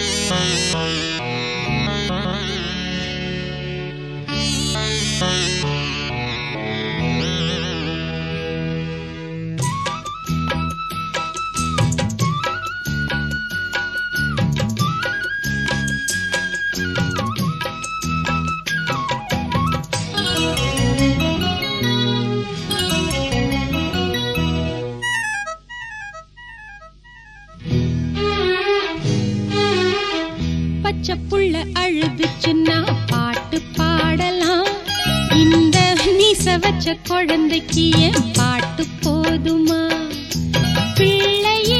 பச்சப்புள்ள அழுதுச்சுன்னா பாட்டு பாடலாம். இந்த மீச வச்ச குழந்தைக்கு ஏன் பாட்டு போதுமா? பிள்ளையே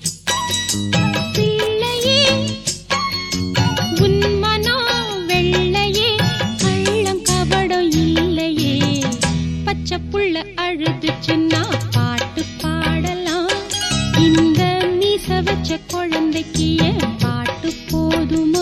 பிள்ளையே உன் மனம் வெள்ளையே, கள்ளம் கபடம் இல்லையே. பச்சப்புள்ள அழுதுச்சுன்னா பாட்டு பாடலாம். இந்த மீச வச்ச குழந்தைக்கு ஏன் பாட்டு போதுமா?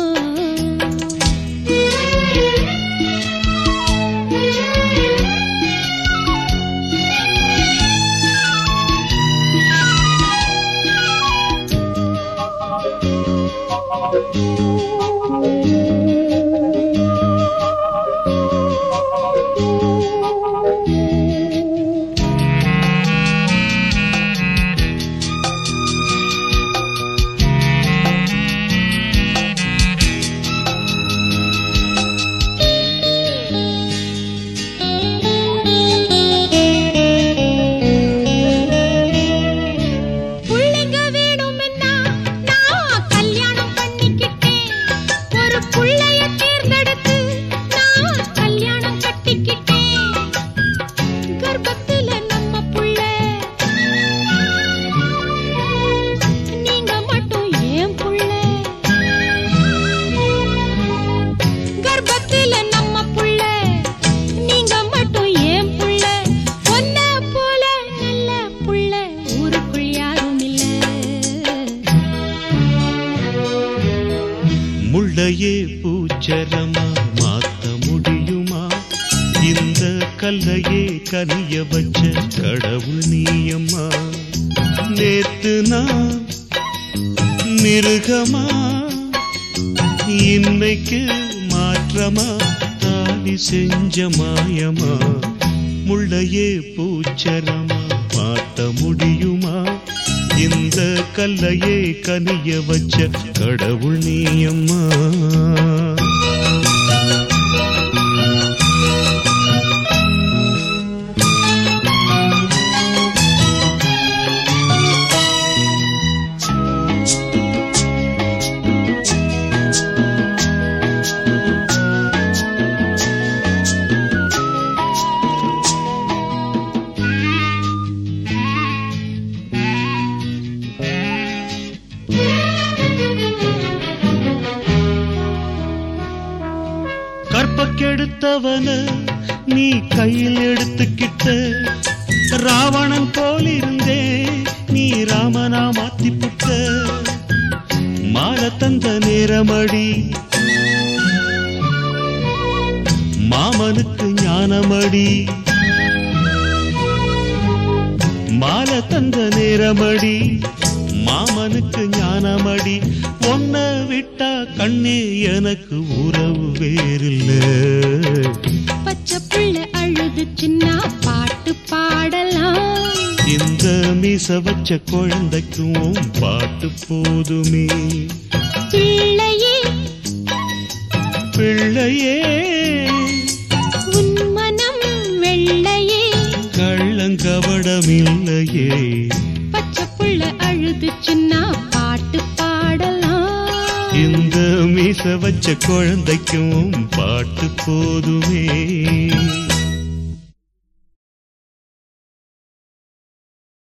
முள்ளையே பூச்சரமா மாத்த முடியுமா? இந்த கல்லையே கனிய வச்ச கடவுள் நீயம்மா. நேத்து நான் மிருகமா, இன்னைக்கு மாற்றமா, தாலி செஞ்ச மாயமா. முள்ளையே பூச்சரமா மாத்த முடியுமா? இந்த கல்லையே கனிய வச்ச கடவுள் நீயம்மா. கற்பக்கெடுத்தவன நீ கையில் எடுத்துக்கிட்ட, ராவணன் போலிருந்தே நீ ராமனா மாத்திப்புட்ட. மாலை தந்த நேரமடி மாமனுக்கு ஞானமடி. மாலை தந்த நேரமடி மாமனுக்கு ஞானமடி. ஒன்ன விட்டா கண்ணே எனக்கு உறவு வேறில்ல. பச்சை புள்ள அழுதுச்சுன்னா பாட்டு பாடலாம். இந்த மீச வச்ச குழந்தைக்கும் பாட்டு போதுமே. பிள்ளையே பிள்ளையே உன் மனம் வெள்ளையே, கள்ளங்கபடமில்லையே. பச்சை புள்ள அழுதுச்சுன்னா பாட்டு பாடலாம். இந்த மீச வச்ச குழந்தைக்கும் பாட்டு போதுமே.